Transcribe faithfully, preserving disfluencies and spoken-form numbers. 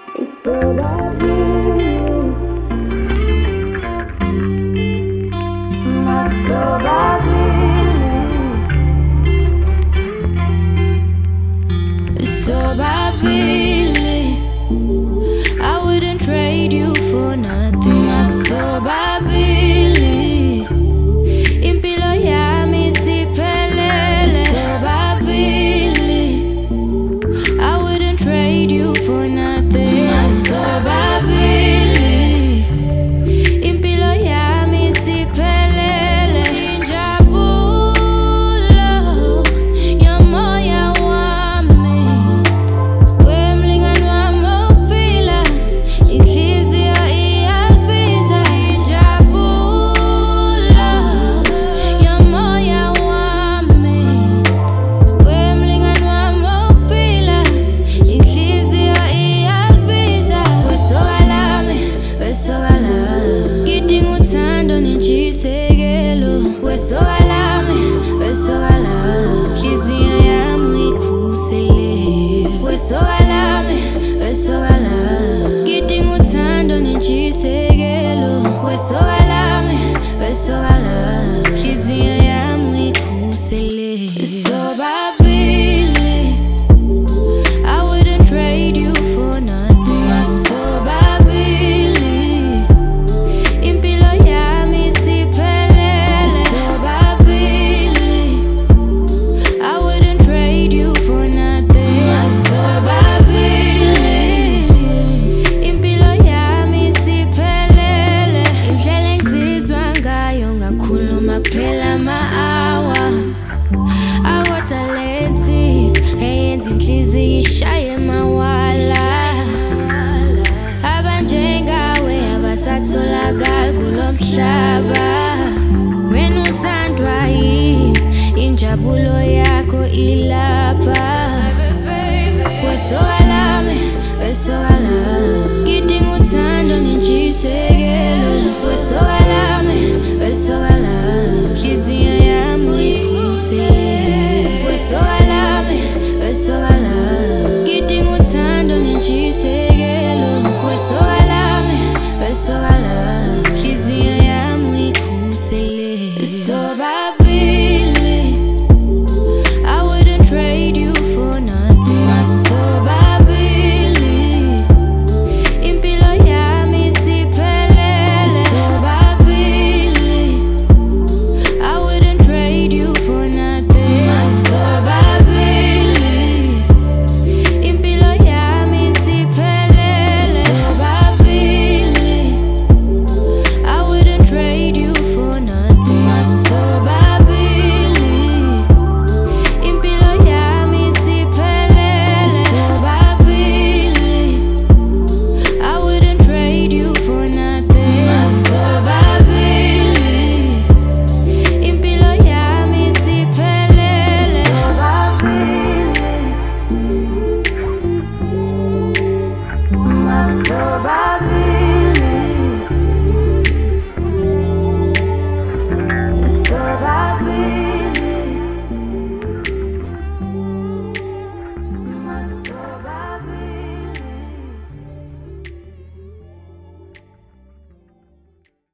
Probably I wouldn't trade you for nothing. Masobabili impilo yami siphelele. Sobabili I wouldn't trade you for nothing. Masobabili impilo yami siphelele. Injabulo ya moya wami, wemlingani wami ophila, inhliziyo iyakubiza. Injabulo ya moya wami, wemlingani wami ophila, inhliziyo iyakubiza. Wesoka lami, wesoka lami, ngidinga uthando nentshisekelo. Wesoka lami, wesoka lami, inhliziyo yami uyikhusele. Wesoka lami, wesoka lami, ngidinga uthando nentshisekelo. Wesoka lami, wesoka lami, inhliziyo yami uyikhusele. Sobabili I wouldn't trade you for nothing. Masobabili impilo yami siphelele. Sobabili I wouldn't trade you for nothing. Masobabili impilo yami siphelele. Indlela engizizwa ngayo ngakhuluma kuphela ama-hour, akotalentis eyenza inhliziyo ishaye mawala. Abanjengawe abasatholakali kulo mhlaba. Wena uthandwa yimi, injabulo yakho ila